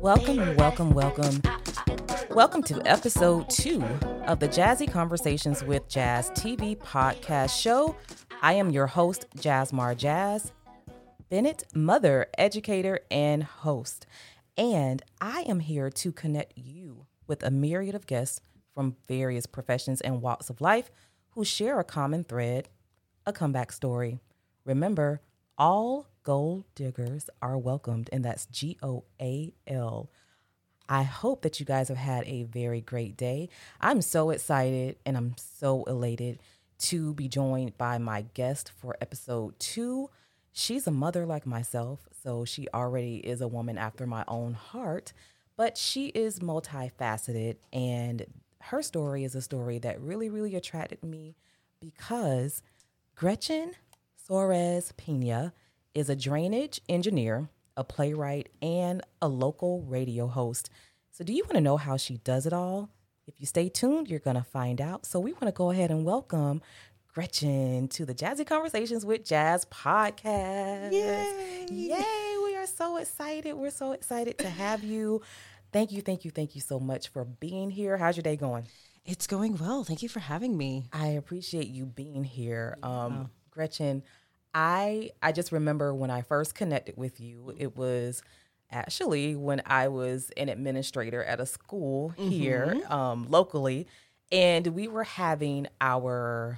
Welcome. Welcome to episode 2 of the Jazzy Conversations with Jazz TV podcast show. I am your host, Jazzmar Jazz Bennett, mother, educator, and host. And I am here to connect you with a myriad of guests from various professions and walks of life who share a common thread, a comeback story. Remember, all gold diggers are welcomed, and that's GOAL. I hope that you guys have had a very great day. I'm so excited and I'm so elated to be joined by my guest for episode 2. She's a mother like myself, so she already is a woman after my own heart, but she is multifaceted, and her story is a story that really attracted me because Gretchen Soares Pena is a drainage engineer, a playwright, and a local radio host. So do you want to know how she does it all? If you stay tuned, you're going to find out. So we want to go ahead and welcome Gretchen to the Jazzy Conversations with Jazz podcast. Yay! We are so excited. We're so excited to have you. Thank you so much for being here. How's your day going? It's going well. Thank you for having me. I appreciate you being here. Gretchen, I just remember when I first connected with you, it was actually when I was an administrator at a school here locally, and we were having our,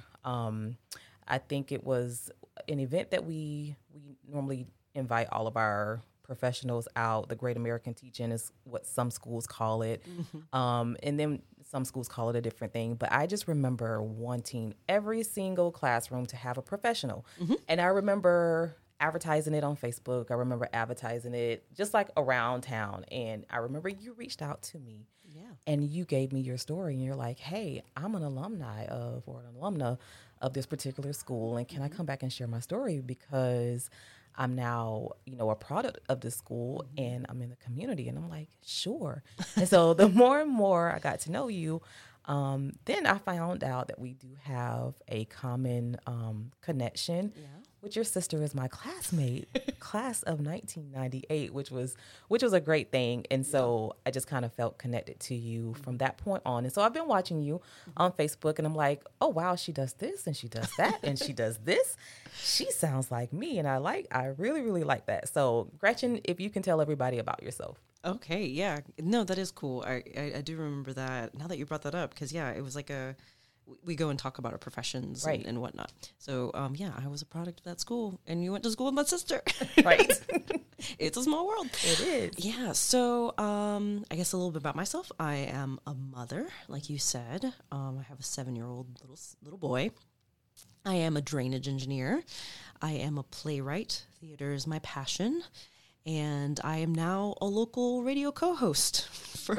I think it was an event that we normally invite all of our professionals out. The Great American Teach-In is what some schools call it. And then some schools call it a different thing. But I just remember wanting every single classroom to have a professional. And I remember advertising it on Facebook. I remember advertising it just like around town. And I remember you reached out to me. And you gave me your story. And you're like, hey, I'm an alumna of this particular school. And can I come back and share my story? Because I'm now, a product of the school and I'm in the community. And I'm like, sure. And so the more and more I got to know you, then I found out that we do have a common connection. Which your sister is my classmate, class of 1998, which was a great thing. And so I just kind of felt connected to you from that point on. And so I've been watching you on Facebook and I'm like, oh, wow, she does this and she does that and she does this. She sounds like me. And I really like that. So Gretchen, if you can tell everybody about yourself. Okay. Yeah. No, that is cool. I do remember that now that you brought that up, because it was like we go and talk about our professions and whatnot. So, I was a product of that school, and you went to school with my sister. Right. It's a small world. It is. Yeah. So, I guess a little bit about myself. I am a mother, like you said. I have a 7-year-old little boy. I am a drainage engineer. I am a playwright. Theater is my passion. And I am now a local radio co-host.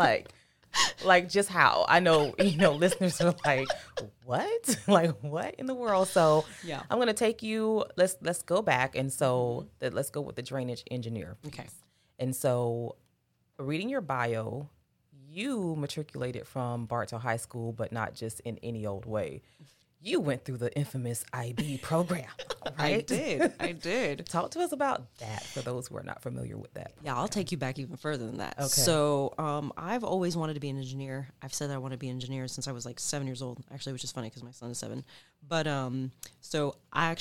Like just how? I know, listeners are like, what? Like, what in the world? So I'm going to take you, let's go back. And so let's go with the drainage engineer. Okay. And so reading your bio, you matriculated from Bartow High School, but not just in any old way. You went through the infamous IB program, right? I did. Talk to us about that for those who are not familiar with that. Yeah, I'll take you back even further than that. Okay. So I've always wanted to be an engineer. I've said that I want to be an engineer since I was like 7 years old, actually, which is funny because my son is 7. But so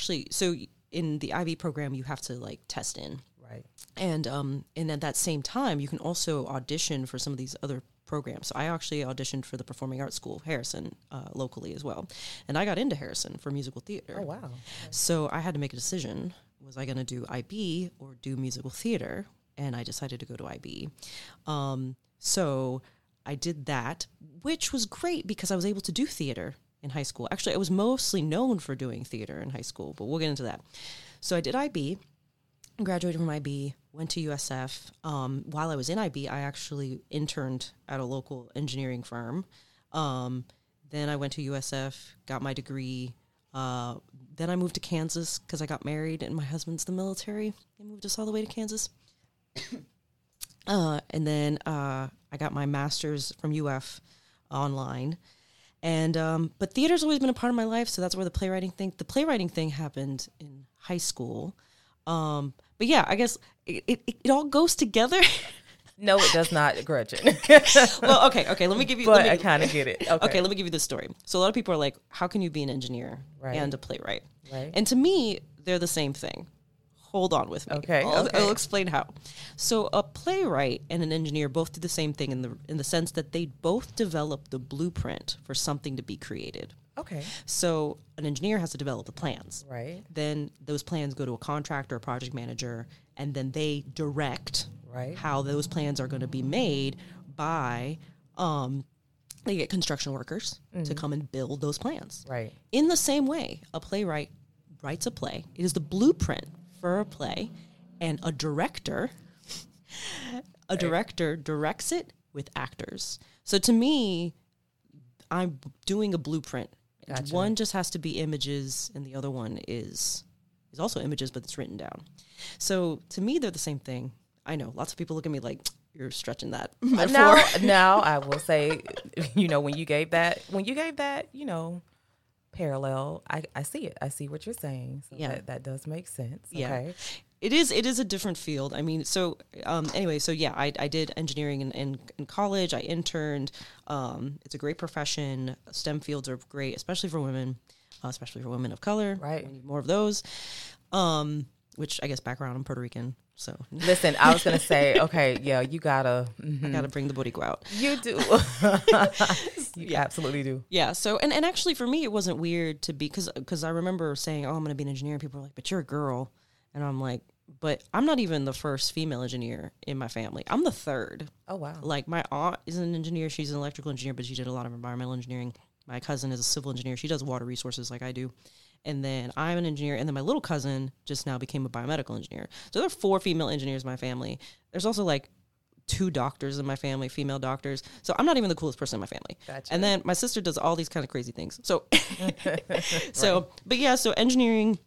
in the IB program, you have to like test in. Right. And at that same time, you can also audition for some of these other programs. So I actually auditioned for the Performing Arts School of Harrison locally as well. And I got into Harrison for musical theater. Oh, wow. So I had to make a decision. Was I going to do IB or do musical theater? And I decided to go to IB. So I did that, which was great because I was able to do theater in high school. Actually, I was mostly known for doing theater in high school, but we'll get into that. So I did IB. Graduated from IB, went to USF. While I was in IB, I actually interned at a local engineering firm. Then I went to USF, got my degree. Then I moved to Kansas because I got married and my husband's the military. They moved us all the way to Kansas. And then I got my master's from UF online. And but theater's always been a part of my life, so that's where the playwriting thing happened in high school. But yeah, I guess it all goes together. No, it does not, Gretchen. Well, okay. Let me give you. But I kind of get it. Okay, let me give you this story. So a lot of people are like, how can you be an engineer and a playwright? Right. And to me, they're the same thing. Hold on with me. Okay. I'll explain how. So a playwright and an engineer both do the same thing in the sense that they both develop the blueprint for something to be created. Okay. So an engineer has to develop the plans. Right. Then those plans go to a contractor, a project manager, and then they direct how those plans are going to be made by they get construction workers to come and build those plans. Right. In the same way, a playwright writes a play. It is the blueprint for a play, and a director directs it with actors. So to me, I'm doing a blueprint. Gotcha. One just has to be images, and the other one is also images, but it's written down. So to me, they're the same thing. I know lots of people look at me like, you're stretching that metaphor. Now I will say, when you gave that, parallel, I see it. I see what you're saying. So that does make sense. Yeah. Okay. It is a different field. I mean, so anyway, so yeah, I did engineering in college. I interned. It's a great profession. STEM fields are great, especially for women of color. Right. We need more of those. Which I guess background, I'm Puerto Rican. So listen, I was gonna say, okay, yeah, you gotta. I gotta bring the Boricua out. You do. You absolutely do. Yeah. So and actually for me, it wasn't weird to be because I remember saying, oh, I'm gonna be an engineer. And people were like, but you're a girl, and I'm like, but I'm not even the first female engineer in my family. I'm the third. Oh wow. Like my aunt is an engineer. She's an electrical engineer, but she did a lot of environmental engineering. My cousin is a civil engineer. She does water resources like I do. And then I'm an engineer. And then my little cousin just now became a biomedical engineer. So there are 4 female engineers in my family. There's also like 2 doctors in my family, female doctors. So I'm not even the coolest person in my family. Gotcha. And then my sister does all these kind of crazy things. So, but yeah, so engineering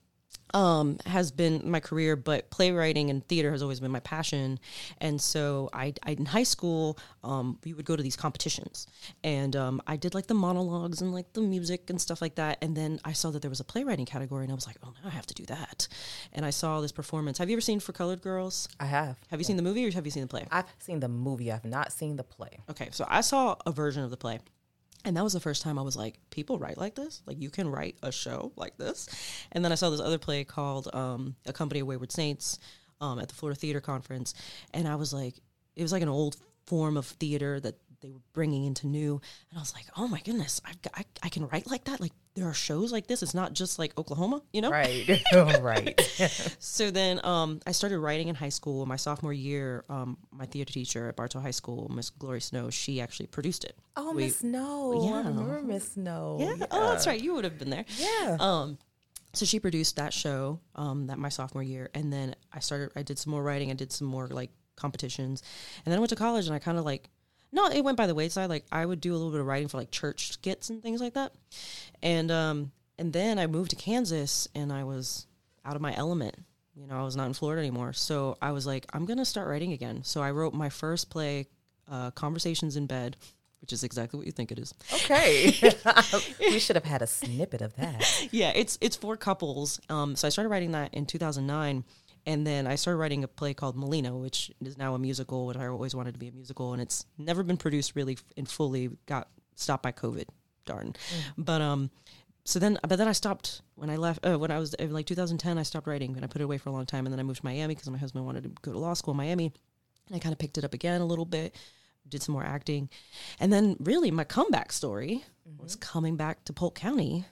has been my career, but playwriting and theater has always been my passion. And so I in high school, we would go to these competitions, and I did like the monologues and like the music and stuff like that. And then I saw that there was a playwriting category, and I was like, oh, now I have to do that. And I saw this performance. Have you ever seen For Colored Girls? I have. Have you seen the movie or have you seen the play? I've seen the movie. I've not seen the play. Okay, so I saw a version of the play. And that was the first time I was like, people write like this? Like, you can write a show like this? And then I saw this other play called A Company of Wayward Saints at the Florida Theater Conference. And I was like, it was like an old form of theater that they were bringing into new. And I was like, oh, my goodness, I can write like that? Like, there are shows like this? It's not just like Oklahoma, Right, right. So then I started writing in high school. My sophomore year, my theater teacher at Bartow High School, Miss Glory Snow, she actually produced it. Oh, Miss Snow. Yeah. I remember Miss Snow. Yeah. Oh, that's right. You would have been there. Yeah. So she produced that show that my sophomore year. And then I did some more writing. I did some more like competitions. And then I went to college and I kind of like, no, it went by the wayside. Like I would do a little bit of writing for like church skits and things like that. And then I moved to Kansas and I was out of my element. I was not in Florida anymore. So I was like, I'm going to start writing again. So I wrote my first play, Conversations in Bed, which is exactly what you think it is. Okay. We should have had a snippet of that. Yeah, it's for couples. So I started writing that in 2009. And then I started writing a play called Molino, which is now a musical, which I always wanted to be a musical. And it's never been produced really and fully, got stopped by COVID. Darn. But then I stopped when I left, when I was in like 2010, I stopped writing and I put it away for a long time. And then I moved to Miami because my husband wanted to go to law school in Miami. And I kind of picked it up again a little bit, did some more acting. And then really my comeback story was coming back to Polk County.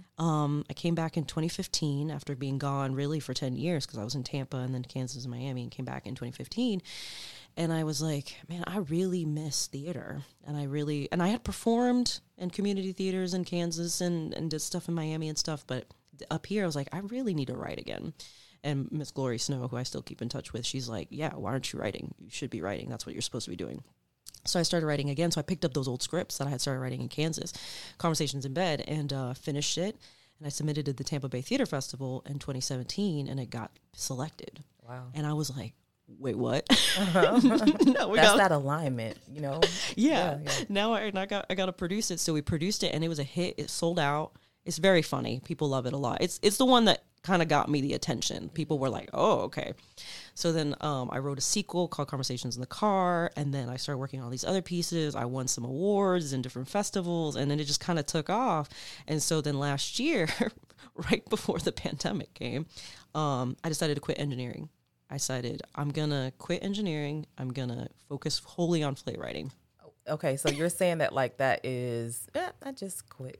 I came back in 2015 after being gone really for 10 years because I was in Tampa and then Kansas and Miami and came back in 2015. And I was like, man, I really miss theater. And I had performed in community theaters in Kansas and did stuff in Miami and stuff. But up here, I was like, I really need to write again. And Miss Glory Snow, who I still keep in touch with, she's like, yeah, why aren't you writing? You should be writing. That's what you're supposed to be doing. So I started writing again. So I picked up those old scripts that I had started writing in Kansas, Conversations in Bed, and finished it. And I submitted to the Tampa Bay Theater Festival in 2017, and it got selected. Wow. And I was like, wait, what? That's that alignment, Yeah. Now I got to produce it. So we produced it, and it was a hit. It sold out. It's very funny. People love it a lot. It's the one that kind of got me the attention. People were like, oh, okay. So then I wrote a sequel called Conversations in the Car, and then I started working on these other pieces. I won some awards in different festivals, and then it just kind of took off. And so then last year, right before the pandemic came, I decided to quit engineering. I decided I'm going to quit engineering. I'm going to focus wholly on playwriting. Okay, so you're saying that like that is, I just quit.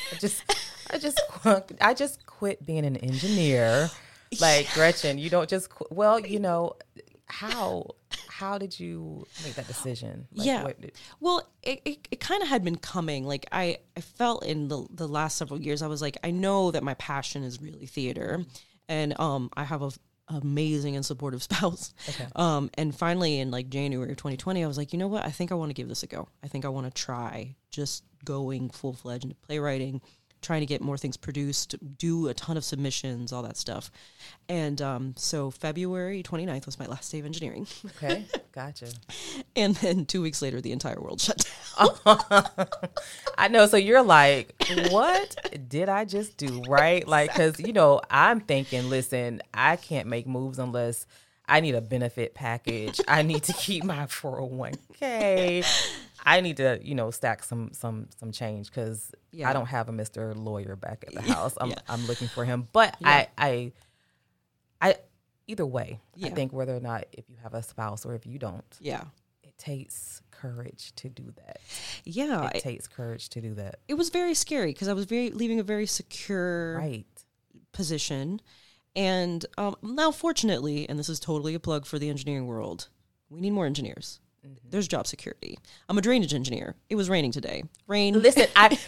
I just quit being an engineer. Like Gretchen, you don't just well, you know, how did you make that decision? Like, well, it kind of had been coming. Like I felt in the last several years, I was like, I know that my passion is really theater, and I have a amazing and supportive spouse. Okay. And finally in like January of 2020, I was like, you know what? I think I want to give this a go. I think I want to try just going full-fledged into playwriting, trying to get more things produced, do a ton of submissions, all that stuff. And so February 29th was my last day of engineering. Okay, gotcha. And then 2 weeks later, the entire world shut down. I know. So you're like, what did I just do, right? Like, because, you know, I'm thinking, listen, I can't make moves unless I need a benefit package. I need to keep my 401k. I need to, you know, stack some change because I don't have a Mr. Lawyer back at the house. I'm looking for him. But I either way, I think whether or not if you have a spouse or if you don't, it takes courage to do that. Yeah. It takes courage to do that. It was very scary because I was leaving a very secure position. And now, fortunately, and this is totally a plug for the engineering world, we need more engineers. Mm-hmm. There's job security. I'm a drainage engineer. It was raining today. Rain. Listen.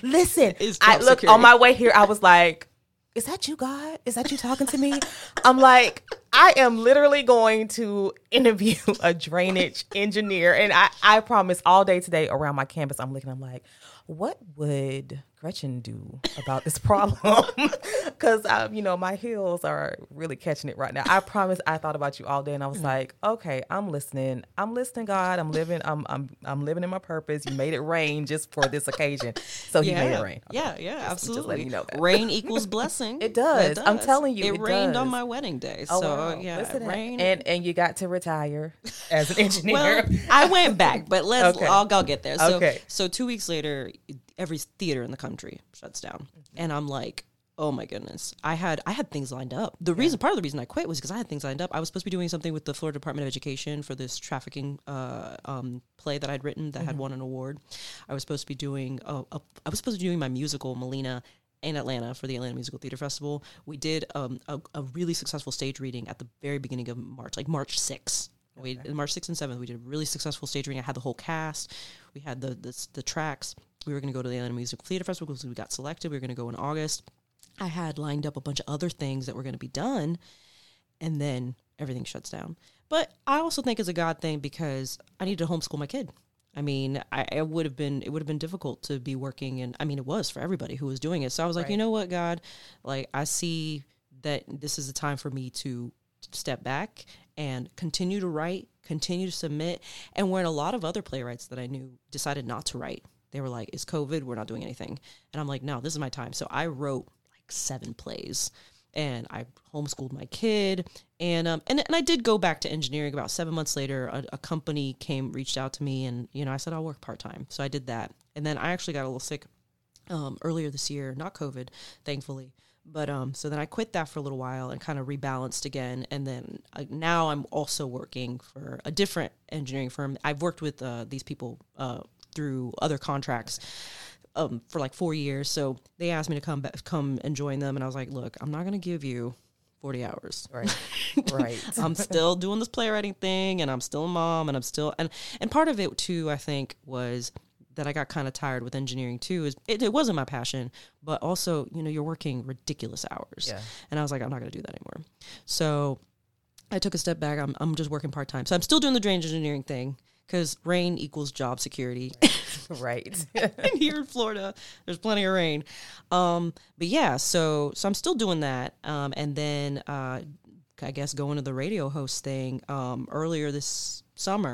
I look on my way here. I was like, "Is that you, God? Is that you talking to me?" I'm like, I am literally going to interview a drainage engineer, and I promise all day today around my campus, I'm looking. I'm like, what would Gretchen do about this problem? Because you know, my heels are really catching it right now. I promise I thought about you all day, and I was like, okay, I'm listening, God. I'm living in my purpose. You made it rain just for this occasion, so you made it rain. Okay. Absolutely. Just letting you know that. Rain equals blessing. It does. I'm telling you, it rained on my wedding day. So wow. it rained. And you got to retire as an engineer. Well, I went back, but I'll get there. So, okay. So 2 weeks later, every theater in the country shuts down, and I'm like, oh my goodness, I had things lined up. Part of the reason I quit was because I had things lined up. I was supposed to be doing something with the Florida Department of Education for this trafficking play that I'd written that had won an award. I was supposed to be doing my musical Melina in Atlanta for the Atlanta Musical Theater Festival. We did a really successful stage reading at the very beginning of March, like March 6th. March 6th and 7th, we did a really successful stage reading. I had the whole cast. We had the tracks. We were going to go to the Atlanta Musical Theater Festival because we got selected. We were going to go in August. I had lined up a bunch of other things that were going to be done, and then everything shuts down. But I also think it's a God thing because I need to homeschool my kid. I mean, it would have been difficult to be working, and I mean, it was for everybody who was doing it. So I was like, you know what, God, like I see that this is a time for me to step back and continue to write, continue to submit. And when a lot of other playwrights that I knew decided not to write, they were like, it's COVID, we're not doing anything. And I'm like, no, this is my time. So I wrote like 7 plays, and I homeschooled my kid. And I did go back to engineering. About 7 months later, a company reached out to me, and, you know, I said, I'll work part-time. So I did that. And then I actually got a little sick earlier this year, not COVID, thankfully. But so then I quit that for a little while and kind of rebalanced again. And then now I'm also working for a different engineering firm. I've worked with these people through other contracts for like 4 years. So they asked me to come and join them. And I was like, look, I'm not going to give you 40 hours. Right. I'm still doing this playwriting thing, and I'm still a mom, and I'm still, and part of it too, I think, was that I got kind of tired with engineering too. Is it wasn't my passion, but also, you know, you're working ridiculous hours. Yeah. And I was like, I'm not going to do that anymore. So I took a step back. I'm just working part-time. So I'm still doing the drainage engineering thing because rain equals job security. Right. And here in Florida, there's plenty of rain. But yeah, so I'm still doing that. And then I guess going to the radio host thing earlier this summer,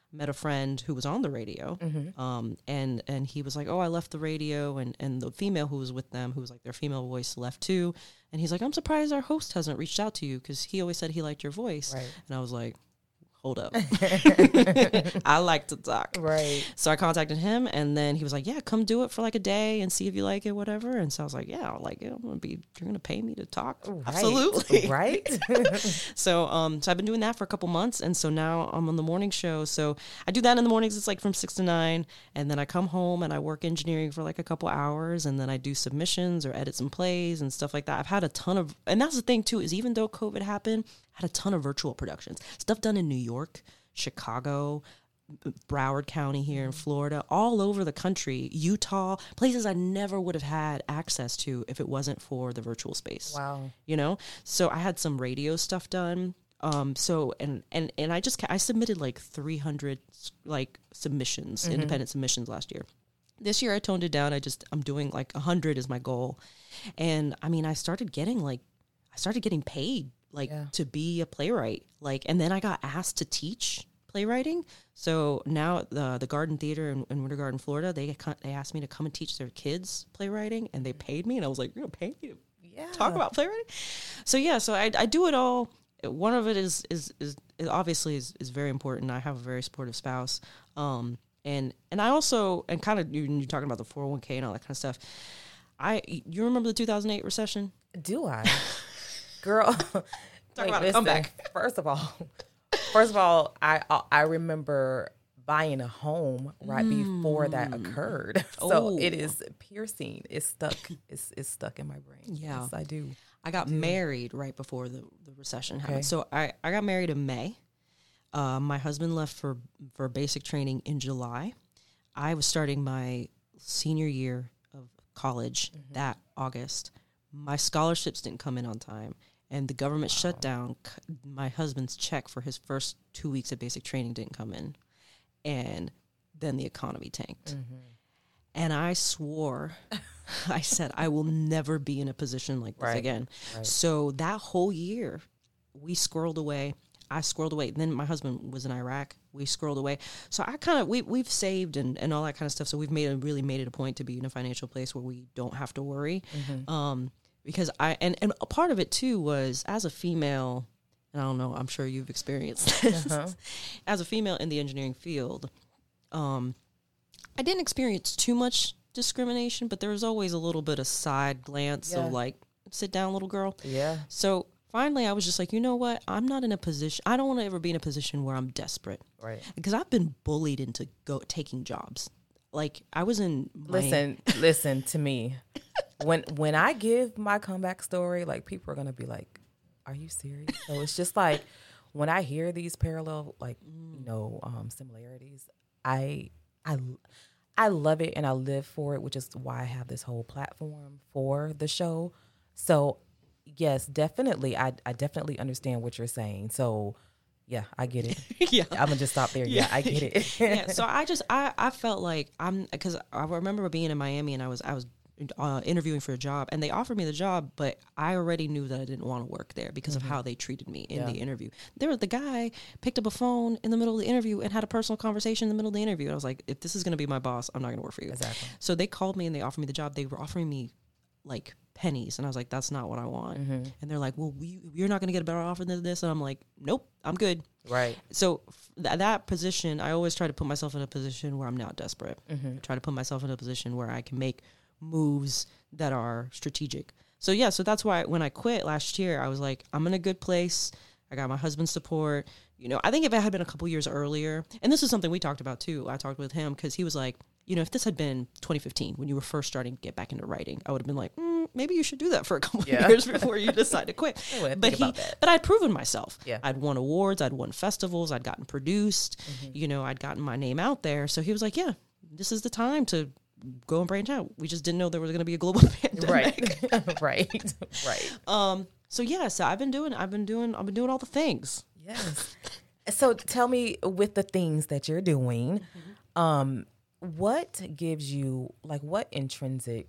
met a friend who was on the radio. And he was like, oh, I left the radio. And the female who was with them, who was like their female voice, left too. And he's like, I'm surprised our host hasn't reached out to you because he always said he liked your voice. Right. And I was like, hold up. I like to talk. Right. So I contacted him, and then he was like, yeah, come do it for like a day and see if you like it, whatever. And so I was like, yeah, I'll like it. You're going to pay me to talk? Right. Absolutely. Right. So I've been doing that for a couple months. And so now I'm on the morning show. So I do that in the mornings. It's like from 6 to 9. And then I come home and I work engineering for like a couple hours. And then I do submissions or edit some plays and stuff like that. I've had a ton of, and that's the thing too, is even though COVID happened, I had a ton of virtual productions, stuff done in New York, Chicago, Broward County here in Florida, all over the country, Utah, places I never would have had access to if it wasn't for the virtual space. Wow. You know? So I had some radio stuff done. So, and I submitted like 300 like submissions, independent submissions last year. This year I toned it down. I'm doing like 100 is my goal. And I mean, I started getting paid to be a playwright, and then I got asked to teach playwriting. So now the Garden Theater in Winter Garden, Florida, they asked me to come and teach their kids playwriting, and they paid me, and I was like, you're gonna pay me to talk about playwriting? So I do it all. One of it is obviously is very important. I have a very supportive spouse, and I also, and kind of you're talking about the 401k and all that kind of stuff. You remember the 2008 recession? Do I? Girl, talk about a comeback. First of all, I remember buying a home right before that occurred. So it is piercing. It's stuck. It's stuck in my brain. Yeah. Yes, I do. I got married right before the recession happened. So I got married in May. My husband left for basic training in July. I was starting my senior year of college that August. My scholarships didn't come in on time, and the government shut down. My husband's check for his first 2 weeks of basic training didn't come in, and then the economy tanked. And I swore, I said, I will never be in a position like this again. Right. So that whole year, we squirreled away. I squirreled away. Then my husband was in Iraq. We squirreled away. So I kind of, we've saved and all that kind of stuff. So we've really made it a point to be in a financial place where we don't have to worry. Because and a part of it too was, as a female, and I don't know, I'm sure you've experienced this, as a female in the engineering field, I didn't experience too much discrimination, but there was always a little bit of side glance of like, sit down, little girl. Yeah. So finally, I was just like, you know what? I'm not in a position. I don't want to ever be in a position where I'm desperate. Right. Because I've been bullied into taking jobs. Like, I was in. Listen to me. When I give my comeback story, like, people are gonna be like, "Are you serious?" So it's just like, when I hear these parallel, like, similarities, I love it and I live for it, which is why I have this whole platform for the show. So yes, definitely, I definitely understand what you're saying. So yeah, I get it. I'm gonna just stop there. Yeah, I get it. So I felt like because I remember being in Miami and I was interviewing for a job, and they offered me the job, but I already knew that I didn't want to work there because of how they treated me in the interview. The guy picked up a phone in the middle of the interview and had a personal conversation in the middle of the interview. And I was like, if this is going to be my boss, I'm not going to work for you. Exactly. So they called me and they offered me the job. They were offering me like pennies, and I was like, that's not what I want. And they're like, well, you're not going to get a better offer than this. And I'm like, nope, I'm good. Right. So that position, I always try to put myself in a position where I'm not desperate. I try to put myself in a position where I can make moves that are strategic. So so that's why when I quit last year, I was like, I'm in a good place. I got my husband's support. I think if it had been a couple years earlier, and this is something we talked about too, I talked with him because he was like, if this had been 2015 when you were first starting to get back into writing, I would have been like, maybe you should do that for a couple of years before you decide to quit. But I'd proven myself. I'd won awards, I'd won festivals, I'd gotten produced, I'd gotten my name out there. So he was like, yeah, this is the time to go and branch out. We just didn't know there was going to be a global pandemic. Right. So I've been doing all the things. Yes. So tell me, with the things that you're doing, what gives you, like, what intrinsic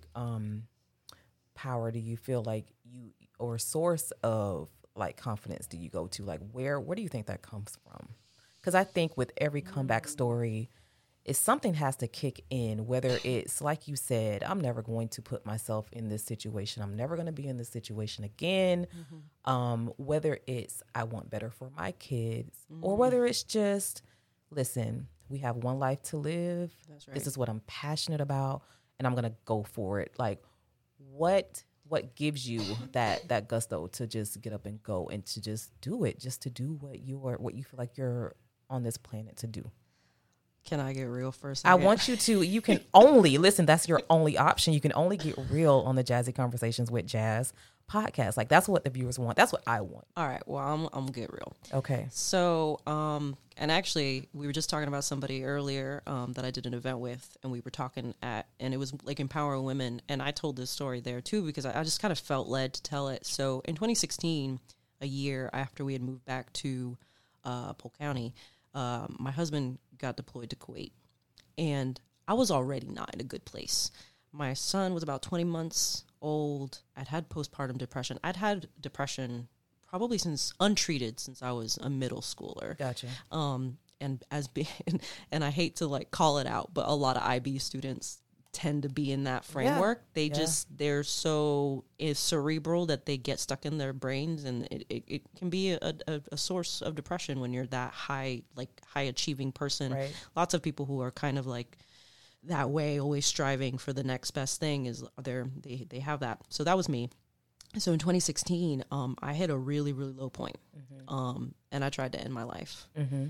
power do you feel like or source of like confidence do you go to? Like, where do you think that comes from? Because I think with every comeback story, is something has to kick in, whether it's like you said, I'm never going to put myself in this situation. I'm never going to be in this situation again. Whether it's I want better for my kids or whether it's just, listen, we have one life to live. That's right. This is what I'm passionate about and I'm going to go for it. Like what gives you that gusto to just get up and go and to just do it, just to do what you feel like you're on this planet to do? Can I get real first? I want you to. You can only listen. That's your only option. You can only get real on the Jazzy Conversations with Jazz podcast. Like that's what the viewers want. That's what I want. All right. Well, I'm gonna get real. Okay. So, and actually, we were just talking about somebody earlier that I did an event with, and we were talking and it was like empowering women, and I told this story there too because I just kind of felt led to tell it. So, in 2016, a year after we had moved back to Polk County, my husband got deployed to Kuwait, and I was already not in a good place. My son was about 20 months old. I'd had postpartum depression. I'd had depression probably untreated since I was a middle schooler. Gotcha. And and I hate to like call it out, but a lot of IB students tend to be in that framework. They're so cerebral that they get stuck in their brains, and it can be a source of depression when you're that high achieving person. Right. Lots of people who are kind of like that way, always striving for the next best thing they have that. So that was me. So in 2016, I hit a really, really low point. And I tried to end my life.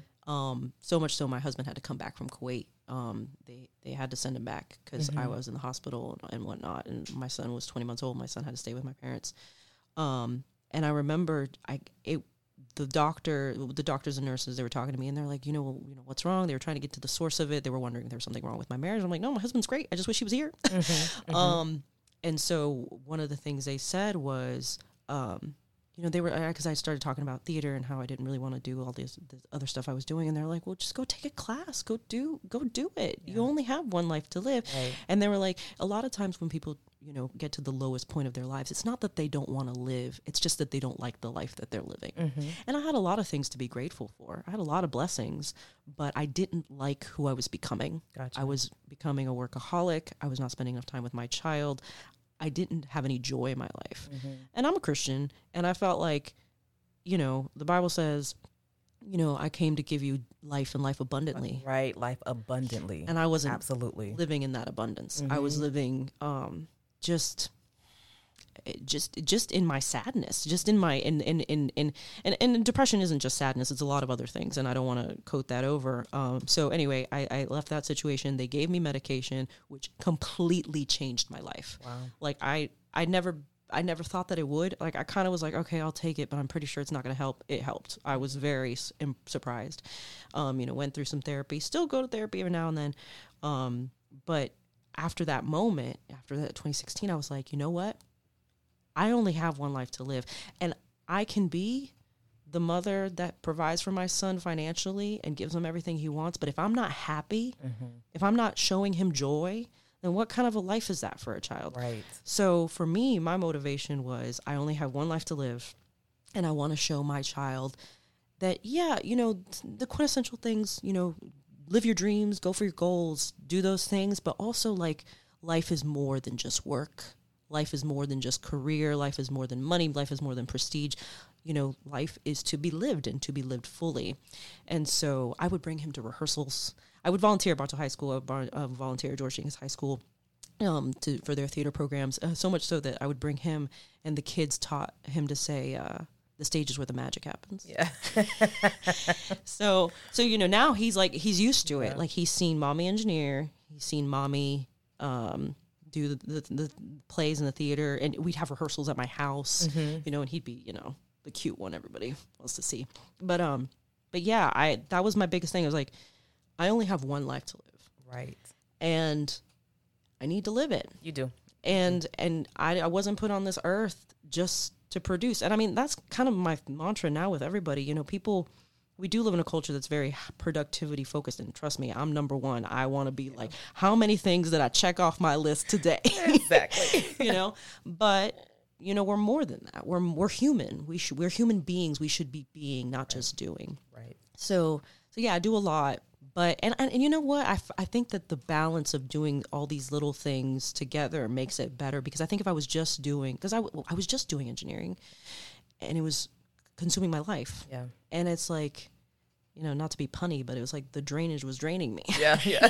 So much so my husband had to come back from Kuwait. They had to send him back because I was in the hospital and whatnot. And my son was 20 months old. My son had to stay with my parents. And I remember the doctors and nurses, they were talking to me and they're like, what's wrong? They were trying to get to the source of it. They were wondering if there was something wrong with my marriage. I'm like, no, my husband's great. I just wish he was here. And so one of the things they said was, they were, because I started talking about theater and how I didn't really want to do all this other stuff I was doing. And they're like, well, just go take a class, go do it. Yeah. You only have one life to live. Right. And they were like, a lot of times when people, get to the lowest point of their lives, it's not that they don't want to live. It's just that they don't like the life that they're living. And I had a lot of things to be grateful for. I had a lot of blessings, but I didn't like who I was becoming. Gotcha. I was becoming a workaholic. I was not spending enough time with my child. I didn't have any joy in my life. And I'm a Christian, and I felt like, the Bible says, I came to give you life and life abundantly. Right, life abundantly. And I wasn't absolutely living in that abundance. I was living just in my sadness, just in my and depression isn't just sadness, it's a lot of other things, and I don't want to coat that over. So anyway, I left that situation. They gave me medication which completely changed my life. Wow. Like I never thought that it would. Like I kind of was like, okay, I'll take it, but I'm pretty sure it's not going to help. It helped. I was very surprised. Went through some therapy, still go to therapy every now and then. But after that moment, after that 2016, I was like, you know what? I only have one life to live, and I can be the mother that provides for my son financially and gives him everything he wants. But if I'm not happy, if I'm not showing him joy, then what kind of a life is that for a child? Right. So for me, my motivation was I only have one life to live, and I want to show my child that, the quintessential things, live your dreams, go for your goals, do those things, but also like life is more than just work. Life is more than just career. Life is more than money. Life is more than prestige. Life is to be lived and to be lived fully. And so I would bring him to rehearsals. I would volunteer at Bartow High School. I would volunteer at George Jenkins High School for their theater programs. So much so that I would bring him, and the kids taught him to say, the stage is where the magic happens. Yeah. So now he's used to it. Like he's seen mommy engineer. He's seen mommy do the plays in the theater, and we'd have rehearsals at my house, and he'd be, the cute one everybody wants to see. But yeah, that was my biggest thing. I was like, I only have one life to live. Right. And I need to live it. You do. And I wasn't put on this earth just to produce. And I mean, that's kind of my mantra now with everybody. People, we do live in a culture that's very productivity focused, and trust me, I'm number one. I want to be like, how many things did I check off my list today? Exactly. But we're more than that. We're human. We're human beings. We should be being, not just doing. Right. So So yeah, I do a lot. But, and you know what? I think that the balance of doing all these little things together makes it better, because I think if I was just doing, because I was just doing engineering and it was consuming my life. Yeah. And it's like, you know, not to be punny, but it was like the drainage was draining me. Yeah. Yeah.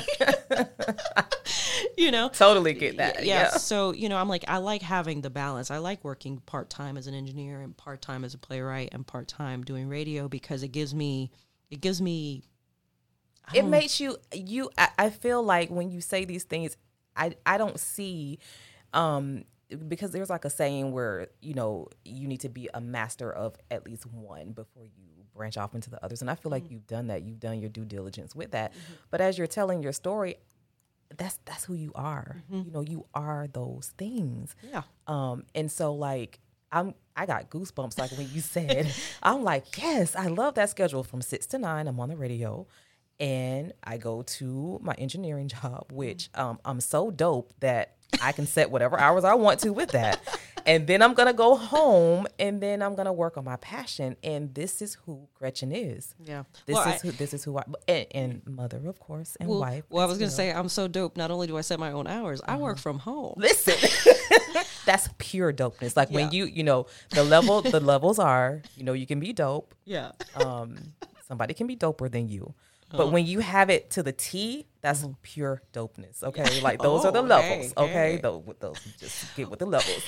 You know? Totally get that. Yeah. So, you know, I'm like, I like having the balance. I like working part-time as an engineer and part-time as a playwright and part-time doing radio, because it gives me, it makes you I feel like when you say these things, I don't see because there's like a saying where, you know, you need to be a master of at least one before you branch off into the others. And I feel like you've done that. You've done your due diligence with that. But as you're telling your story, that's who you are. You know, you are those things. Yeah. And so like I got goosebumps like when you said, I'm like, yes, I love that schedule from 6 to 9. I'm on the radio. And I go to my engineering job, which I'm so dope that I can set whatever hours I want to with that. And then I'm going to go home and then I'm going to work on my passion. And this is who Gretchen is. Yeah. This is who I, and mother, of course, and wife. Well, I was going to say, I'm so dope. Not only do I set my own hours, I work from home. Listen, that's pure dopeness. Like when you know, the levels are, you know, you can be dope. Yeah. Somebody can be doper than you. But when you have it to the T, that's pure dopeness, okay? Like those are the levels, okay? Those just get with the levels.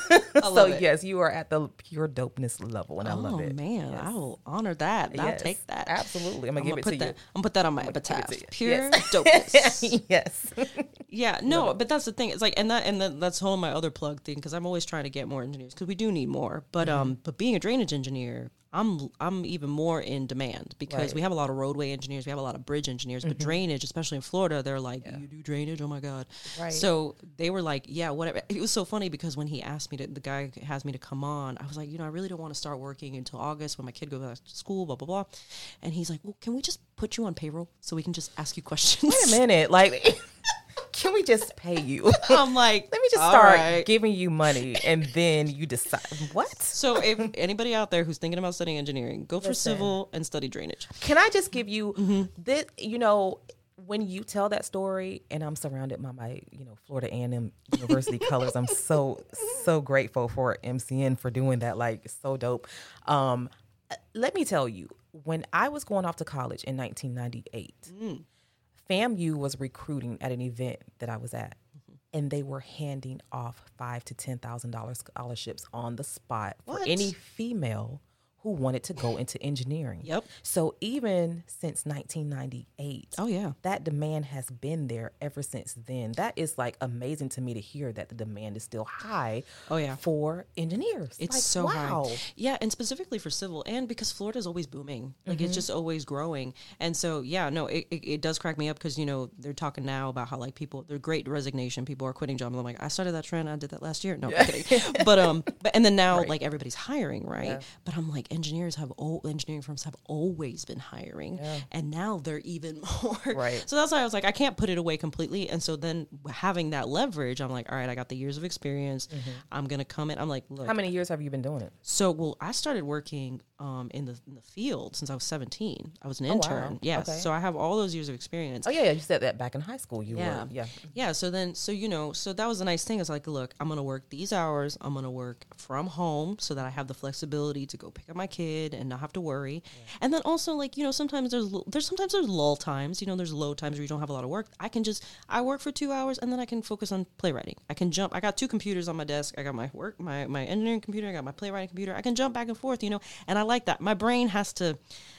So yes, you are at the pure dopeness level, and I love it. Oh man, yes. I will honor that. I'll take that. Absolutely, I'm gonna give it to you. I'm gonna put that on my epitaph. Pure Yes. dopeness. Yes. Yeah, no, but that's the thing. It's like, and that's whole my other plug thing, because I'm always trying to get more engineers, because we do need more. But but being a drainage engineer, I'm even more in demand, because we have a lot of roadway engineers, we have a lot of bridge engineers, but drainage, especially in Florida, they're like, you do drainage? Oh my God. Right. So they were like, yeah, whatever. It was so funny, because when he asked me the guy has me to come on, I was like, you know, I really don't want to start working until August when my kid goes back to school, blah, blah, blah. And he's like, well, can we just put you on payroll so we can just ask you questions? Wait a minute, like, can we just pay you? I'm like, let me just start giving you money, and then you decide what. So if anybody out there who's thinking about studying engineering, go for civil and study drainage. Can I just give you this? You know, when you tell that story, and I'm surrounded by my, you know, Florida A&M University colors, I'm so grateful for MCN for doing that. Like, so dope. Let me tell you, when I was going off to college in 1998, FAMU was recruiting at an event that I was at, and they were handing off $5,000 to $10,000 scholarships on the spot for any female who wanted to go into engineering. Yep. So even since 1998, that demand has been there ever since then. That is like amazing to me to hear that the demand is still high for engineers. It's like, so high. Yeah, and specifically for civil, and because Florida is always booming. Like it's just always growing. And so, it does crack me up, because, you know, they're talking now about how like they're great resignation. People are quitting jobs. I'm like, I started that trend. I did that last year. No, I'm kidding. But and then now like everybody's hiring, right? Yeah. But I'm like, engineering firms have always been hiring, and now they're even more. Right. So that's why I was like, I can't put it away completely. And so then having that leverage, I'm like, all right, I got the years of experience. I'm gonna come in. I'm like, look. How many years have you been doing it? So, well, I started working in the field since I was 17. I was an intern. Wow. Yes. Okay. So I have all those years of experience. Oh yeah, you said that back in high school. You were. Yeah. So that was a nice thing. It's like, look, I'm gonna work these hours. I'm gonna work from home so that I have the flexibility to go pick up my kid and not have to worry. And then also, like, you know, sometimes there's lull times, you know, there's low times where you don't have a lot of work. I work for 2 hours and then I can focus on playwriting. I got 2 computers on my desk. I got my engineering computer, I got my playwriting computer. I can jump back and forth, you know, and I like that. My brain has to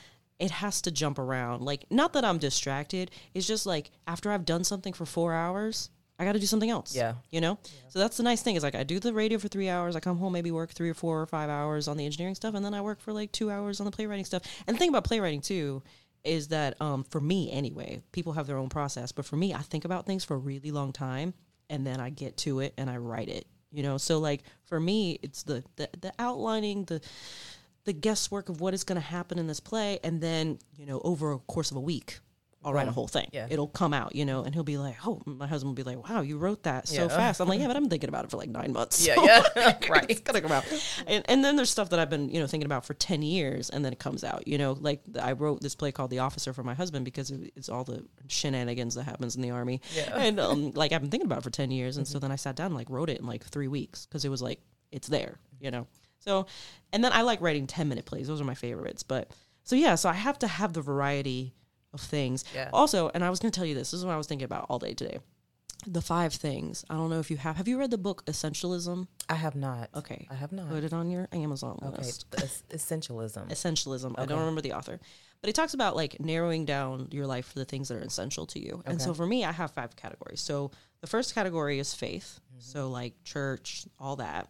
jump around. Like, not that I'm distracted. It's just like, after I've done something for 4 hours, I got to do something else. Yeah. You know? Yeah. So that's the nice thing, is like, I do the radio for 3 hours. I come home, maybe work 3 or 4 or 5 hours on the engineering stuff. And then I work for like 2 hours on the playwriting stuff. And the thing about playwriting too, is that for me anyway, people have their own process. But for me, I think about things for a really long time, and then I get to it and I write it, you know? So like, for me, it's the outlining, the guesswork of what is going to happen in this play. And then, you know, over a course of a week, I'll write a whole thing. Yeah. It'll come out, you know, and he'll be like, oh, my husband will be like, wow, you wrote that so fast. I'm like, yeah, but I'm thinking about it for like 9 months. Yeah, so yeah. Right. It's going to come out. And then there's stuff that I've been, you know, thinking about for 10 years and then it comes out, you know, like I wrote this play called The Officer for my husband because it's all the shenanigans that happens in the Army. Yeah. And like I've been thinking about it for 10 years. And so then I sat down and like wrote it in like 3 weeks because it was like, it's there, you know. So, and then I like writing 10-minute plays. Those are my favorites. But so, yeah, so I have to have the variety of things. Yeah. Also, and I was going to tell you this is what I was thinking about all day today. The 5 things. I don't know if you have you read the book Essentialism? I have not. Okay. I have not. Put it on your Amazon list. Essentialism. Essentialism. I don't remember the author. But he talks about like narrowing down your life for the things that are essential to you. And so for me, I have 5 categories. So the first category is faith. So like church, all that.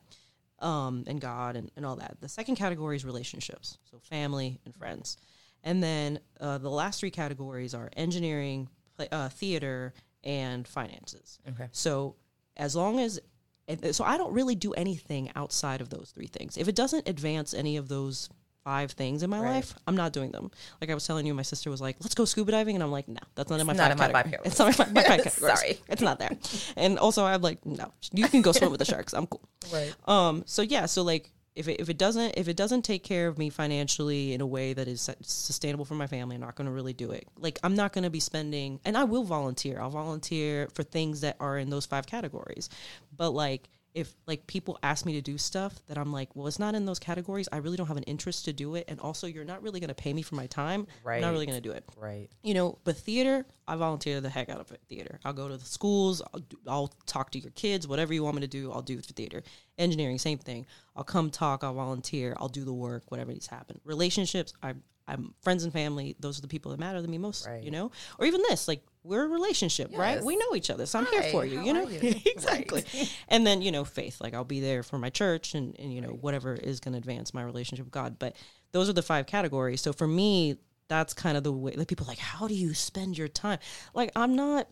And God and all that. The second category is relationships. So family and friends. And then the last 3 categories are engineering, theater, and finances. Okay. So as long as, so I don't really do anything outside of those 3 things. If it doesn't advance any of those 5 things in my life, I'm not doing them. Like I was telling you, my sister was like, let's go scuba diving. And I'm like, no, that's not in my 5 categories. It's not in my 5 categories. Sorry. It's not there. And also I'm like, no, you can go swim with the sharks. I'm cool. Right. So yeah, so like, if it doesn't take care of me financially in a way that is sustainable for my family, I'm not going to really do it. Like I'm not going to be spending, and I will volunteer. I'll volunteer for things that are in those 5 categories. But like if like people ask me to do stuff that I'm like, well, it's not in those categories. I really don't have an interest to do it, and also you're not really going to pay me for my time. Right. I'm not really going to do it. Right. You know, but theater, I volunteer the heck out of it. Theater. I'll go to the schools. I'll talk to your kids. Whatever you want me to do, I'll do for theater. Engineering, same thing. I'll come talk. I'll volunteer. I'll do the work. Whatever needs to happen. Relationships, I'm friends and family. Those are the people that matter to me most. Right. You know, or even this, like we're a relationship, right? Yes. We know each other, so I'm here for you. How You know, are you? exactly. And then you know, faith. Like I'll be there for my church, and you know whatever is going to advance my relationship with God. But those are the 5 categories. So for me, that's kind of the way. Like people are like, how do you spend your time? Like I'm not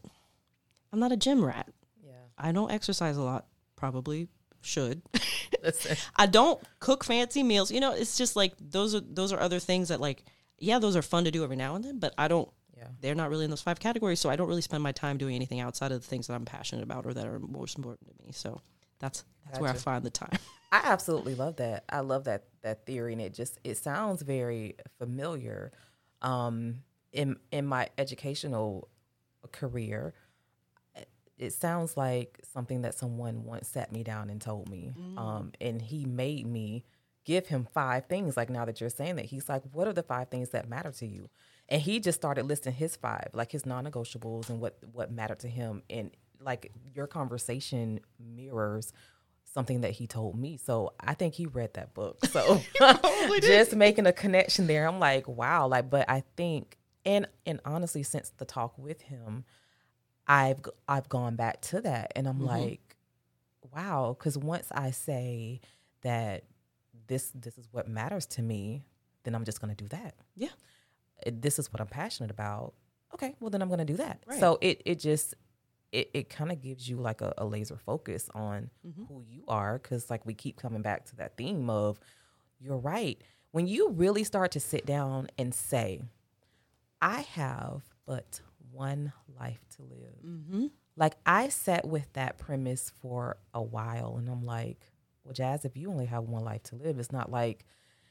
a gym rat. Yeah. I don't exercise a lot. Probably should. Listen. I don't cook fancy meals. You know, it's just like those are other things that like, yeah, those are fun to do every now and then, but I don't. Yeah. They're not really in those 5 categories, so I don't really spend my time doing anything outside of the things that I'm passionate about or that are most important to me. So that's where I find the time. I absolutely love that. I love that theory, and it sounds very familiar. In my educational career, it sounds like something that someone once sat me down and told me. And he made me give him 5 things. Like now that you're saying that, he's like, what are the 5 things that matter to you? And he just started listing his 5, like his non-negotiables and what mattered to him. And like your conversation mirrors something that he told me. So I think he read that book. So just making a connection there, I'm like, wow. Like, but I think, and honestly, since the talk with him, I've gone back to that, and I'm like, wow. Because once I say that this is what matters to me, then I'm just going to do that. Yeah. This is what I'm passionate about. Okay, well then I'm going to do that. Right. So it kind of gives you like a laser focus on who you are, because like we keep coming back to that theme of, you're right. When you really start to sit down and say, I have but one life to live. Like I sat with that premise for a while, and I'm like, well, Jazz, if you only have one life to live, it's not like,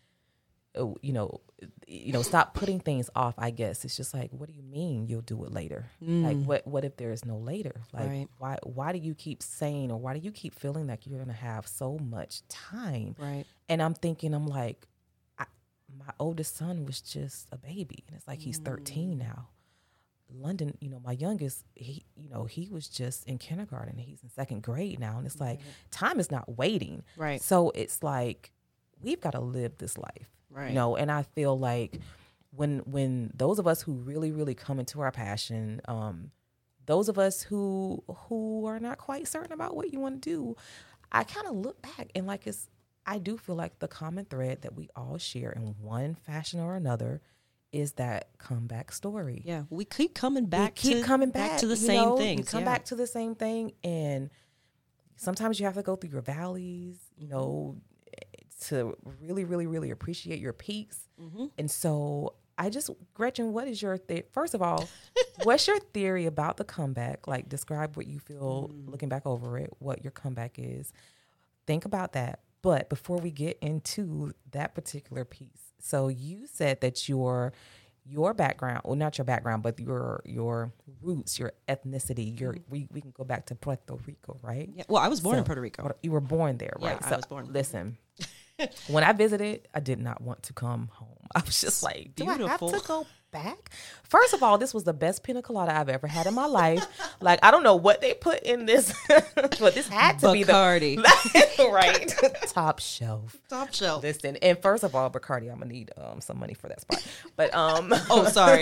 stop putting things off, I guess. It's just like, what do you mean you'll do it later? Like, what if there is no later? Like, why do you keep saying, or why do you keep feeling like you're going to have so much time? Right. And I'm thinking, I'm like, my oldest son was just a baby, and it's like he's 13 now. London, my youngest, he was just in kindergarten. He's in 2nd grade now. And it's like, time is not waiting. Right. So it's like, we've got to live this life. Right. And I feel like when those of us who really, really come into our passion, those of us who are not quite certain about what you want to do, I kind of look back and like I do feel like the common thread that we all share in one fashion or another is that comeback story. Yeah, we keep coming back. To the same thing. You come back to the same thing, and sometimes you have to go through your valleys, to really, really, really appreciate your peaks. And so Gretchen, what is your first of all, what's your theory about the comeback? Like, describe what you feel looking back over it, what your comeback is. Think about that. But before we get into that particular piece, so you said that your background, well, not your background, but your roots, your ethnicity, we can go back to Puerto Rico, right? Yeah. Well, I was born in Puerto Rico. You were born there, right? Yeah, I was born. Listen, when I visited, I did not want to come home. I was just like, do I have to go back? First of all, this was the best pina colada I've ever had in my life. Like, I don't know what they put in this, but this had to Bacardi. Be the right top shelf. Top shelf. Listen, and first of all, Bacardi, I'm gonna need some money for that spot. But oh, sorry.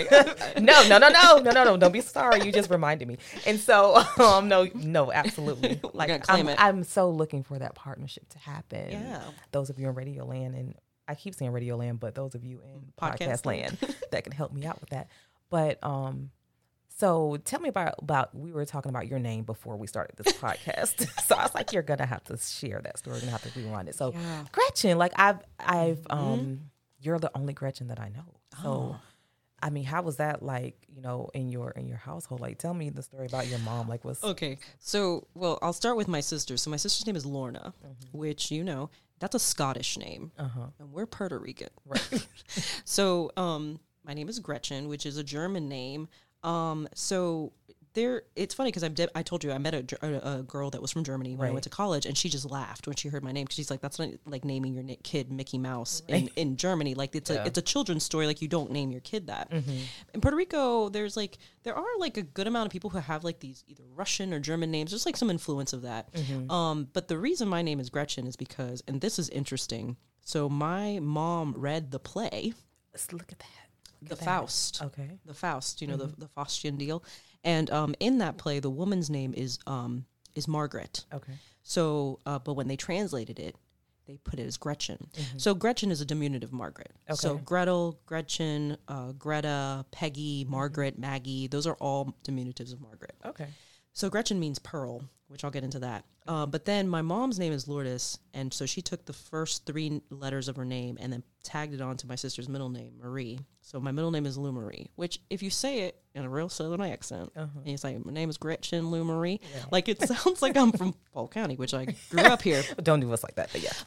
No, don't be sorry. You just reminded me. And so no, absolutely. Like, I'm so looking for that partnership to happen. Yeah. Those of you in Radio Land, and I keep saying Radio Land, but those of you in podcast land that can help me out with that. But so tell me about we were talking about your name before we started this podcast. So I was like, you're gonna have to share that story. You're gonna have to rewind it. So Gretchen, like I've you're the only Gretchen that I know. So I mean, how was that like, in your household? Like, tell me the story about your mom. Like, okay. So, well, I'll start with my sister. So my sister's name is Lorna, which, that's a Scottish name. And we're Puerto Rican. Right. So, my name is Gretchen, which is a German name. So it's funny because I told you I met a girl that was from Germany when I went to college, and she just laughed when she heard my name because she's like, "That's not like naming your kid Mickey Mouse in Germany. Like it's a children's story. Like you don't name your kid that." In Puerto Rico, there are like a good amount of people who have like these either Russian or German names. There's like some influence of that. But the reason my name is Gretchen is because, and this is interesting. So my mom read the play. Let's look at that. The Faust. Okay. The Faust, the Faustian deal. And in that play, the woman's name is Margaret. Okay. So, but when they translated it, they put it as Gretchen. So Gretchen is a diminutive Margaret. Okay. So Gretel, Gretchen, Greta, Peggy, Margaret, Maggie, those are all diminutives of Margaret. Okay. So Gretchen means pearl, which I'll get into that. But then my mom's name is Lourdes, and so she took the first 3 letters of her name and then tagged it on to my sister's middle name, Marie. So my middle name is Lou Marie, which if you say it in a real Southern accent, and you say, my name is Gretchen Lou Marie, like it sounds like I'm from Polk County, which I grew up here. Don't do us like that, but yeah.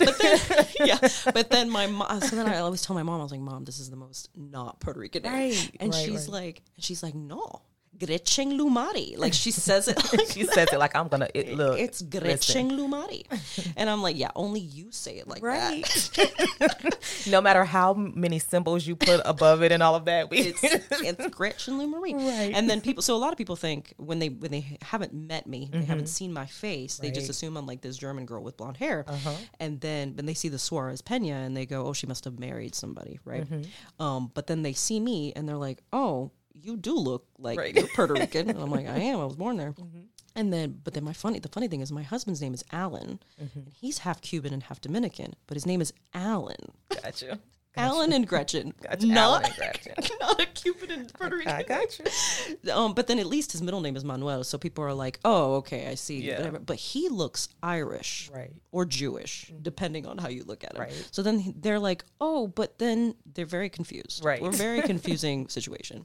But then my mom, so then I always tell my mom, I was like, Mom, this is the most not Puerto Rican name. Right. And she's like, no. Gretchen Lumari. Like she says it. She says it like I'm going to look. It's Gretchen Lumari. And I'm like, yeah, only you say it like that. No matter how many symbols you put above it and all of that. It's Gretchen Lumari. Right. And then so a lot of people think when they haven't met me, they haven't seen my face, they just assume I'm like this German girl with blonde hair. And then when they see the Suarez Pena and they go, oh, she must have married somebody, right? But then they see me and they're like, oh, you do look like you're Puerto Rican. And I'm like, I am. I was born there. And then, but then the funny thing is my husband's name is Alan. And he's half Cuban and half Dominican, but his name is Alan. Gotcha. Alan and Gretchen. Alan and Gretchen. Not a Cuban and Puerto Rican. I got you. But then at least his middle name is Manuel. So people are like, oh, okay, I see. Yeah. But he looks Irish or Jewish, depending on how you look at him. Right. So then they're like, oh, but then they're very confused. Right. We're very confusing situation.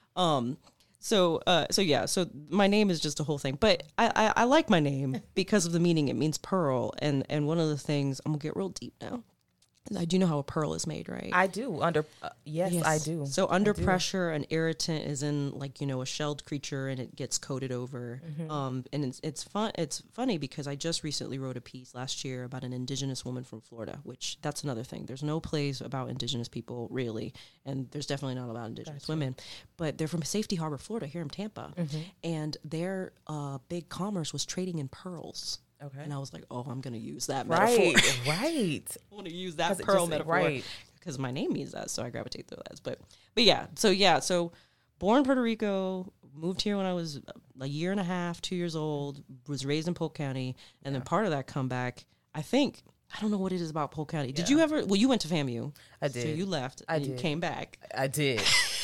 So my name is just a whole thing, but I like my name because of the meaning. It means pearl. And one of the things, I'm gonna get real deep now. I do know how a pearl is made, right? I do. Yes, I do. So under pressure, an irritant is in like, a shelled creature and it gets coated over. And it's fun. It's funny because I just recently wrote a piece last year about an indigenous woman from Florida, which that's another thing. There's no plays about indigenous people really. And there's definitely not about indigenous women, but they're from Safety Harbor, Florida, here in Tampa. And their big commerce was trading in pearls. Okay. And I was like, oh, I'm going to use that metaphor. Right. I want to use that pearl metaphor because my name means that, so I gravitate to that. But yeah, so born in Puerto Rico, moved here when I was a year and a half, 2 years old, was raised in Polk County, and then part of that comeback, I don't know what it is about Polk County. Did you ever, you went to FAMU. I did. So you left and you came back. I did.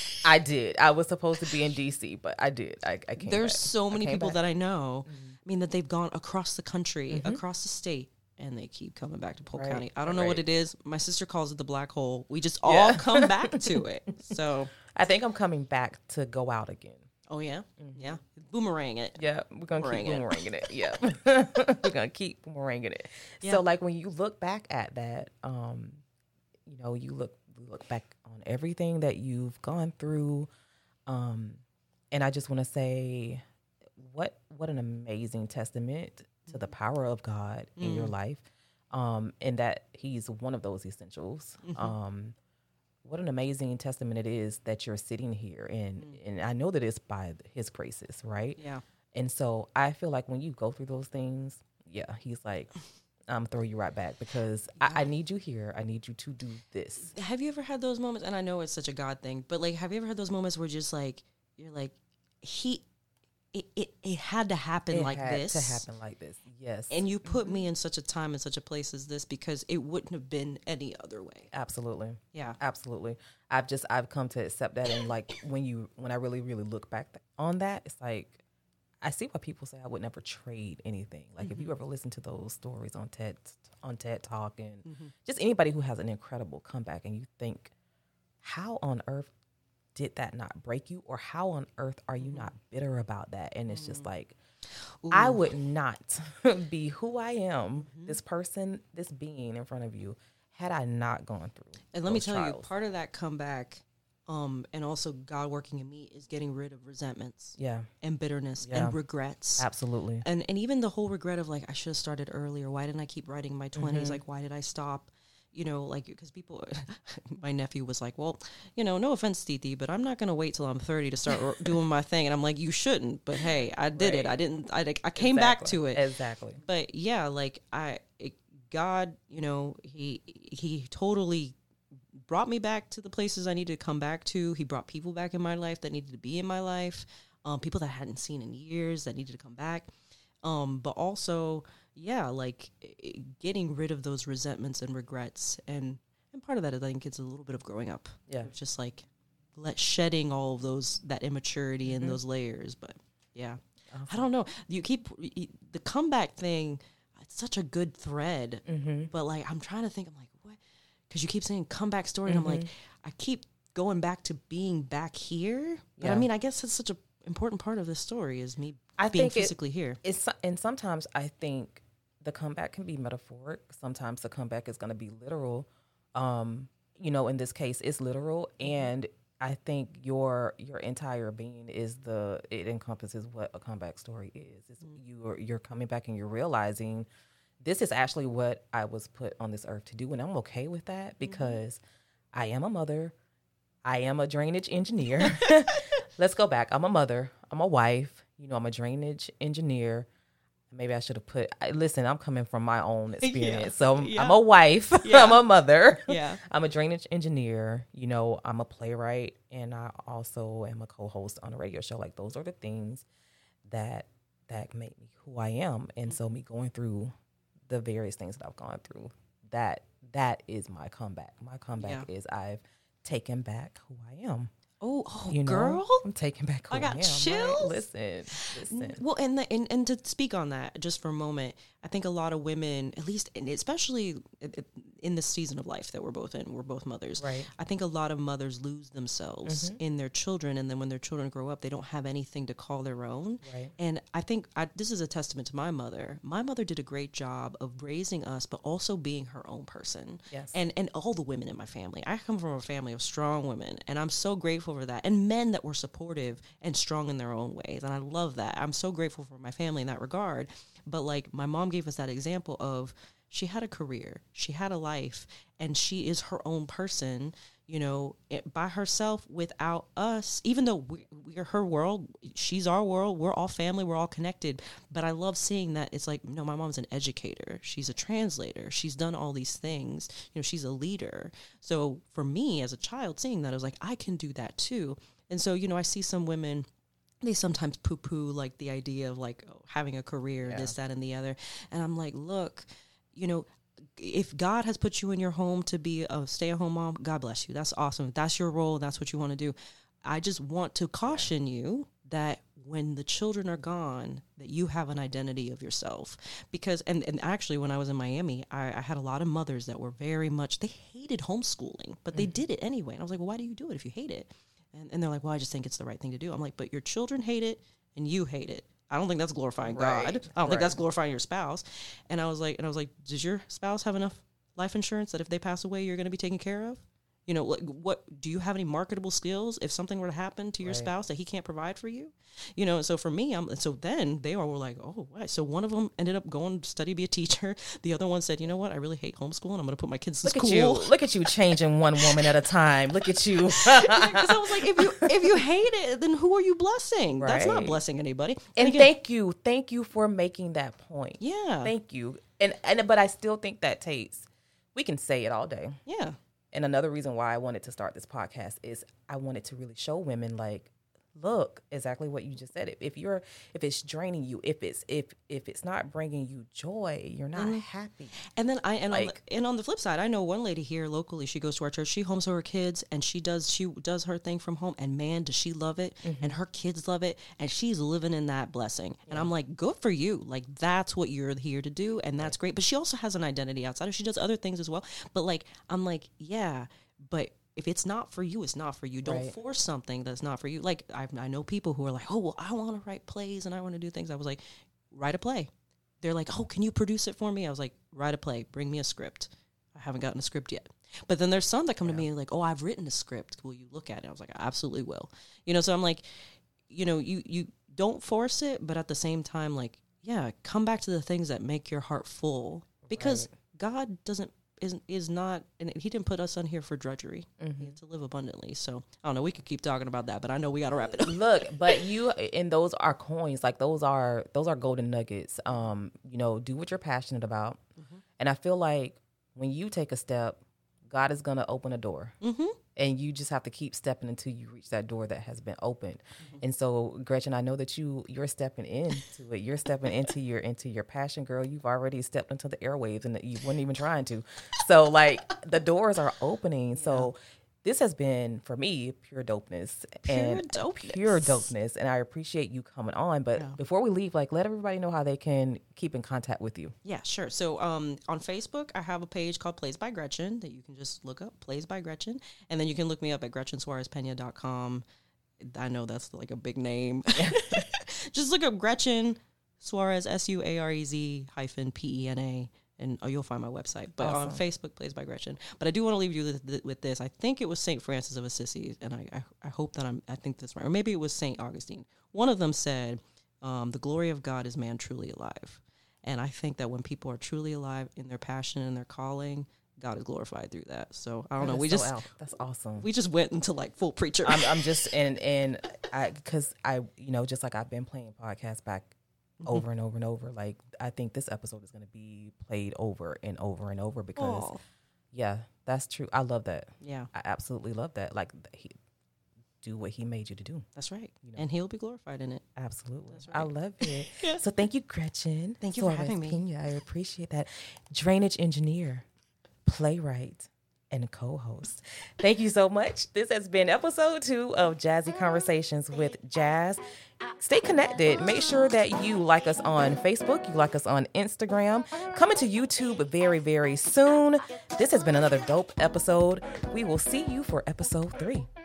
I was supposed to be in D.C., but I did. I came There's back. so many people that I know, that they've gone across the country, across the state, and they keep coming back to Polk Right, County. I don't know right. what it is. My sister calls it the black hole. We just all come back to it. So, I think I'm coming back to go out again. oh yeah, yeah, boomerang it. Yeah, we're gonna keep Boomeranging boomeranging it. Yeah, we're gonna keep boomeranging it. Yeah. So, like when you look back at that, you know, you look back on everything that you've gone through, and I just want to say, what an amazing testament to the power of God in your life, and that He's one of those essentials. What an amazing testament it is that you're sitting here, and I know that it's by His graces, right? Yeah. And so I feel like when you go through those things, yeah, He's like, I'm throw you right back because I need you here. I need you to do this. Have you ever had those moments? And I know it's such a God thing, but like, have you ever had those moments where just like you're like, it had to happen It like had this to happen like this. Yes. and you put me in such a time and such a place as this because it wouldn't have been any other way. Absolutely. Yeah. Absolutely. I've come to accept that. And like when I really, really look back on that, it's like, I see why people say I would never trade anything. Like if you ever listen to those stories on TED Talk and just anybody who has an incredible comeback and you think, how on earth did that not break you? Or how on earth are you not bitter about that? And it's just like, I would not be who I am, this person, this being in front of you, had I not gone through. And let me those tell trials. you, part of that comeback, and also God working in me is getting rid of resentments Yeah, and bitterness Yeah. and regrets. absolutely. And even the whole regret of like, I should have started earlier. Why didn't I keep writing in my 20s? Like, why did I stop? You know, like, because people, my nephew was like, well, you know, no offense, Titi, but I'm not going to wait till I'm 30 to start doing my thing. And I'm like, you shouldn't. But hey, I did it. I came back to it. Exactly. But yeah, like God, you know, he totally brought me back to the places I needed to come back to. He brought people back in my life that needed to be in my life. People that I hadn't seen in years that needed to come back. But also, yeah, like getting rid of those resentments and regrets. And part of that, I think, it's a little bit of growing up. Yeah. It's just like shedding all of that immaturity and those layers. But yeah, Awesome. I don't know. The comeback thing, it's such a good thread. But like, I'm trying to think, I'm like, what? Because you keep saying comeback story. And I'm like, I keep going back to being back here. But Yeah. I mean, I guess that's such an important part of this story is me I being think physically here. And sometimes I think the comeback can be metaphoric. Sometimes the comeback is going to be literal. You know, in this case, it's literal, and I think your entire being it encompasses what a comeback story is. It's you're coming back and you're realizing this is actually what I was put on this earth to do, and I'm okay with that because I am a mother, I am a drainage engineer. Let's go back. I'm a mother, I'm a wife. You know, I'm a drainage engineer. Maybe I should have listen, I'm coming from my own experience. Yeah. So Yeah. I'm a wife, Yeah. I'm a mother. Yeah. I'm a drainage engineer. You know, I'm a playwright, and I also am a co-host on a radio show. Like, those are the things that make me who I am. And so me going through the various things that I've gone through, that is my comeback. My comeback is I've taken back who I am. Oh, You know, girl. I'm taking back who I got am. chills. Right? Listen. Well, and to speak on that just for a moment, I think a lot of women, at least, and especially in the season of life that we're both in, we're both mothers. Right. I think a lot of mothers lose themselves in their children, and then when their children grow up, they don't have anything to call their own. Right. And I think this is a testament to my mother. My mother did a great job of raising us, but also being her own person. Yes. And all the women in my family. I come from a family of strong women, and I'm so grateful for that. And men that were supportive and strong in their own ways. And I love that. I'm so grateful for my family in that regard. But like, my mom gave us that example of, she had a career, she had a life, and she is her own person, you know, by herself without us. Even though we're her world, she's our world, we're all family, we're all connected. But I love seeing that it's like, no, my mom's an educator, she's a translator, she's done all these things, you know, she's a leader. So for me as a child, seeing that, I was like, I can do that too. And so, you know, I see some women, they sometimes poo-poo like the idea of like having a career, this, that, and the other. And I'm like, look, you know, if God has put you in your home to be a stay-at-home mom, God bless you. That's awesome. If that's your role, that's what you want to do. I just want to caution you that when the children are gone, that you have an identity of yourself. Because, and actually when I was in Miami, I had a lot of mothers that were very much, they hated homeschooling, but they did it anyway. And I was like, well, why do you do it if you hate it? And they're like, well, I just think it's the right thing to do. I'm like, but your children hate it and you hate it. I don't think that's glorifying God. I don't think that's glorifying your spouse. And I was like, does your spouse have enough life insurance that if they pass away, you're going to be taken care of? You know, like, what do you have any marketable skills if something were to happen to your spouse that he can't provide for you? You know, so for me, so then they all were like, oh, what? So one of them ended up going to study, be a teacher. The other one said, you know what? I really hate homeschooling. I'm going to put my kids in school. Look at you changing one woman at a time. Look at you. Because I was like, if you hate it, then who are you blessing? Right. That's not blessing anybody. And again, thank you for making that point. Yeah. Thank you. But I still think that takes, we can say it all day. Yeah. And another reason why I wanted to start this podcast is I wanted to really show women, like, look, exactly what you just said. If it's draining you, if it's not bringing you joy, you're not happy. And then on the flip side, I know one lady here locally. She goes to our church. She homes her kids, and she does her thing from home. And man, does she love it? And her kids love it, and she's living in that blessing. And I'm like, good for you. Like, that's what you're here to do, and that's great. But she also has an identity outside of. She does other things as well. But like, I'm like, yeah, but if it's not for you, it's not for you. Don't force something that's not for you. Like, I know people who are like, oh, well, I want to write plays and I want to do things. I was like, write a play. They're like, oh, can you produce it for me? I was like, write a play. Bring me a script. I haven't gotten a script yet. But then there's some that come to me like, oh, I've written a script. Will you look at it? I was like, I absolutely will. You know, so I'm like, you know, you don't force it, but at the same time, like, yeah, come back to the things that make your heart full. Because God is not, and he didn't put us on here for drudgery. He had to live abundantly. So I don't know, we could keep talking about that, but I know we got to wrap it up. Look, but and those are coins, like those are golden nuggets. You know, do what you're passionate about. And I feel like when you take a step, God is going to open a door. And you just have to keep stepping until you reach that door that has been opened. And so, Gretchen, I know that you're stepping into it. You're stepping into your passion, girl. You've already stepped into the airwaves, and you weren't even trying to. So, like, the doors are opening. So, this has been, for me, pure dopeness. Pure dopeness. And I appreciate you coming on. But before we leave, like, let everybody know how they can keep in contact with you. Yeah, sure. So on Facebook, I have a page called Plays by Gretchen that you can just look up, Plays by Gretchen. And then you can look me up at GretchenSuarezPena.com. I know that's like a big name. Just look up Gretchen Suarez, SUAREZ-PENA. And you'll find my website. But on Facebook, Plays by Gretchen. But I do want to leave you with this. I think it was St. Francis of Assisi, and I hope that I think that's right. Or maybe it was St. Augustine. One of them said, the glory of God is man truly alive. And I think that when people are truly alive in their passion and their calling, God is glorified through that. So I don't know. That's awesome. We just went into like full preacher. I'm just, because I, you know, just like I've been playing podcasts back over and over and over. Like, I think this episode is going to be played over and over and over because, that's true. I love that. Yeah. I absolutely love that. Like, do what he made you to do. That's right. You know? And he'll be glorified in it. Absolutely. Right. I love it. So thank you, Gretchen. Thank you for having me. I appreciate that. Drainage engineer, playwright, and co-host. Thank you so much. This has been episode 2 of Jazzy Conversations with Jazz. Stay connected. Make sure that you like us on Facebook, you like us on Instagram. Coming to YouTube very, very soon. This has been another dope episode. We will see you for episode 3.